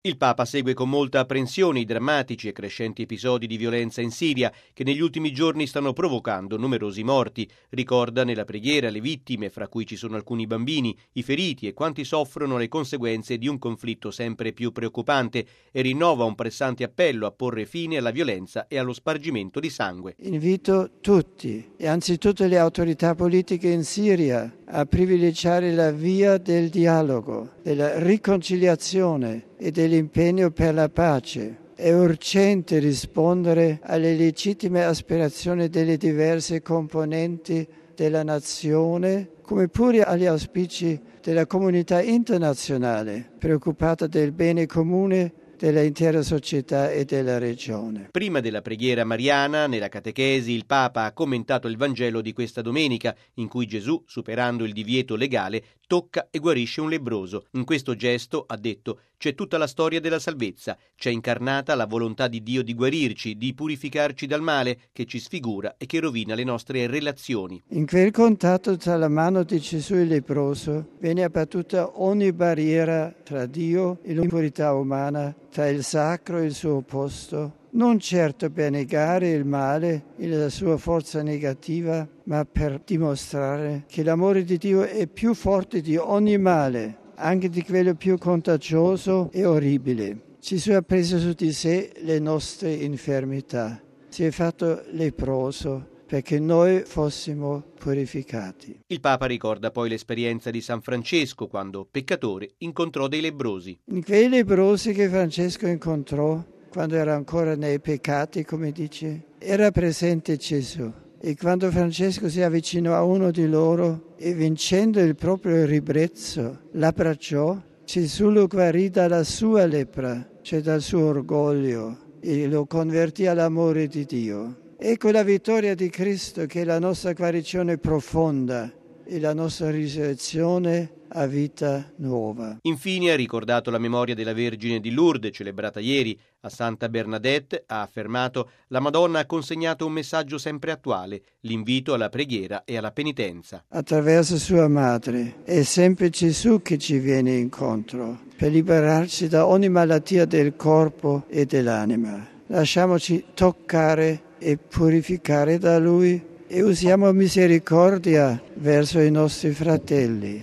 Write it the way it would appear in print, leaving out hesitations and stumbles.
Il Papa segue con molta apprensione i drammatici e crescenti episodi di violenza in Siria che negli ultimi giorni stanno provocando numerosi morti. Ricorda nella preghiera le vittime, fra cui ci sono alcuni bambini, i feriti e quanti soffrono le conseguenze di un conflitto sempre più preoccupante e rinnova un pressante appello a porre fine alla violenza e allo spargimento di sangue. Invito tutti, e anzitutto le autorità politiche in Siria, a privilegiare la via del dialogo, della riconciliazione e dell'impegno per la pace. È urgente rispondere alle legittime aspirazioni delle diverse componenti della nazione, come pure agli auspici della comunità internazionale, preoccupata del bene comune dell'intera società e della regione. Prima della preghiera mariana, nella catechesi, il Papa ha commentato il Vangelo di questa domenica, in cui Gesù, superando il divieto legale, tocca e guarisce un lebbroso. In questo gesto, ha detto, c'è tutta la storia della salvezza, c'è incarnata la volontà di Dio di guarirci, di purificarci dal male che ci sfigura e che rovina le nostre relazioni. In quel contatto tra la mano di Gesù e il lebbroso viene abbattuta ogni barriera tra Dio e l'impurità umana, tra il sacro e il suo opposto, non certo per negare il male e la sua forza negativa, ma per dimostrare che l'amore di Dio è più forte di ogni male, anche di quello più contagioso e orribile. Gesù ha preso su di sé le nostre infermità, si è fatto lebbroso perché noi fossimo purificati. Il Papa ricorda poi l'esperienza di San Francesco quando, peccatore, incontrò dei lebbrosi. In quei lebbrosi che Francesco incontrò, quando era ancora nei peccati, come dice, era presente Gesù. E quando Francesco si avvicinò a uno di loro e vincendo il proprio ribrezzo, l'abbracciò, Gesù lo guarì dalla sua lepra, cioè dal suo orgoglio, e lo convertì all'amore di Dio. Ecco la vittoria di Cristo, che è la nostra guarigione profonda e la nostra risurrezione a vita nuova. Infine ha ricordato la memoria della Vergine di Lourdes, celebrata ieri. A Santa Bernadette ha affermato: la Madonna ha consegnato un messaggio sempre attuale, l'invito alla preghiera e alla penitenza. Attraverso sua madre è sempre Gesù che ci viene incontro per liberarci da ogni malattia del corpo e dell'anima. Lasciamoci toccare e purificare da Lui e usiamo misericordia verso i nostri fratelli.